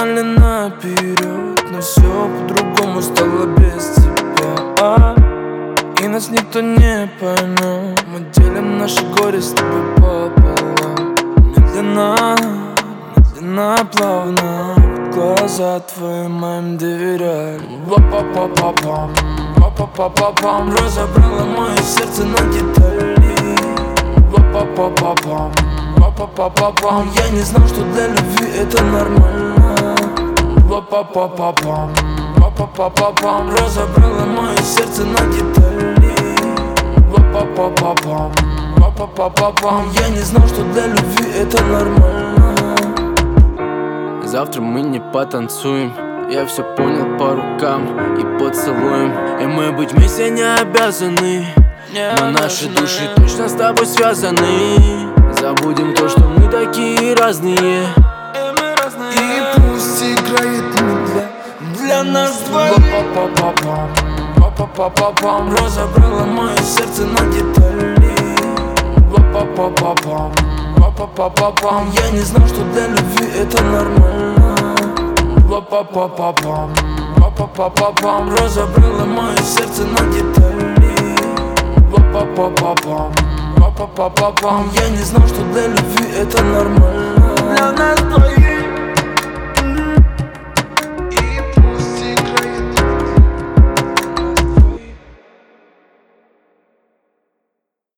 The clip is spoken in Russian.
знали наперед, но все по-другому стало без тебя. И нас никто не поймет. Мы делим наше горе с тобой пополам. Медленно, медленно, плавно в глаза твои моим доверяли. Ва-па-па-па-пам, ва-па-па-па-пам. Разобрала мое сердце на детали. Ва-па-па-па-пам, ва-па-па-па-пам. Я не знал, что для любви это нормально. Ва-па-па-па-пам, ва-па-па-па-пам. Разобрала мое сердце на детали. Ва-па-па-па-пам, ва-па-па-па-пам. Я не знал, что для любви это нормально. Завтра мы не потанцуем, я все понял по рукам и поцелуем. И мы быть вместе не обязаны, но наши души точно с тобой связаны. Забудем то, что мы такие разные. И пусть играет медля для нас двоих. Ва-па-па-па-пам, ва-па-па-па-пам. Разобрала мое сердце на детали. Ва-па-па-па-пам, ва-па-па-па-пам. Я не знал, что для любви это нормально. Ва-па-па-па-пам, ва-па-па-па-пам. Разобрала мое сердце на детали. Ва-па-па-па-пам, ва-па-па-па-пам. Я не знал, что для любви это нормально. Для нас двоих.